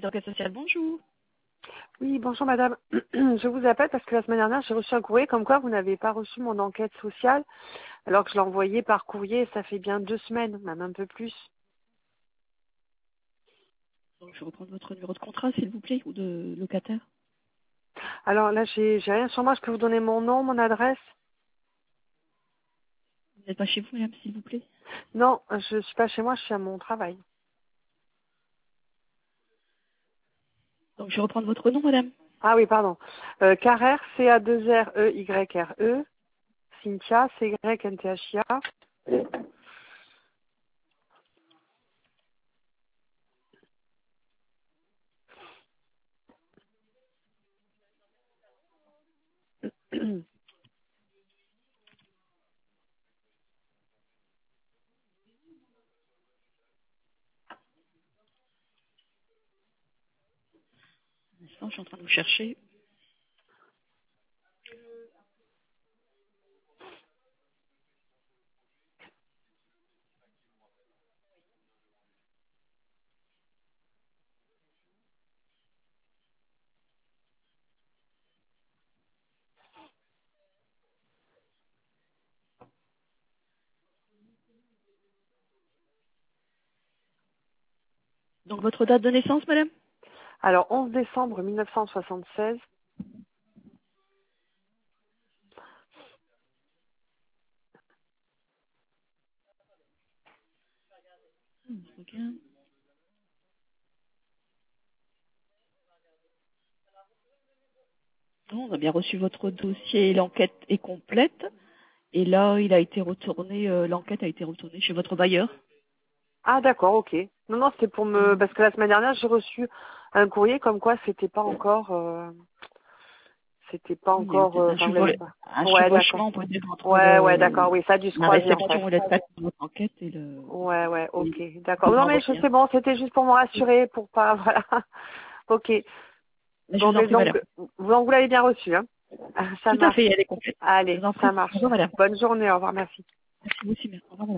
enquête sociale, bonjour. Oui, bonjour madame. Je vous appelle parce que la semaine dernière, j'ai reçu un courrier comme quoi vous n'avez pas reçu mon enquête sociale alors que je l'ai envoyée par courrier et ça fait bien 2 semaines, même un peu plus. Donc, je vais reprendre votre numéro de contrat, s'il vous plaît, ou de locataire. Alors là, j'ai rien sur moi. Je peux vous donner mon nom, mon adresse? Vous n'êtes pas chez vous, madame, s'il vous plaît? Non, je suis pas chez moi, je suis à mon travail. Donc, je vais reprendre votre nom, madame. Ah oui, pardon. Carrère, C-A-2-R-E-Y-R-E. Cynthia, C-Y-N-T-H-I-A. Un instant, je suis en train de vous chercher. Donc, votre date de naissance, madame? Alors, 11 décembre 1976. Je regarde. Non, on a bien reçu votre dossier, l'enquête est complète. Et là, il a été retourné, l'enquête a été retournée chez votre bailleur. Ah d'accord, ok. Non, non, c'était pour me... Parce que la semaine dernière, j'ai reçu un courrier comme quoi c'était pas encore... C'était pas Oui, il y a eu encore... peut-être Enfin, vous l'avez pas. un Ouais, d'accord. chevauchement peut-être entre Ouais, d'accord. Oui, ça a dû se la croiser en fait. réception et le traitement de votre enquête et Ouais, et ok. D'accord. vous Non, mais je l'envoyer. sais bon, c'était juste pour me rassurer, pour pas... Voilà. Ok. Je Bon, vous en mais prie, donc, madame. vous l'avez bien reçu, hein? Ça Tout à fait, marche. elle est complète. Je Allez, vous en ça prie. marche. Bonjour, madame. Bonne journée, au revoir, merci. Merci vous aussi, merci. Au revoir, madame.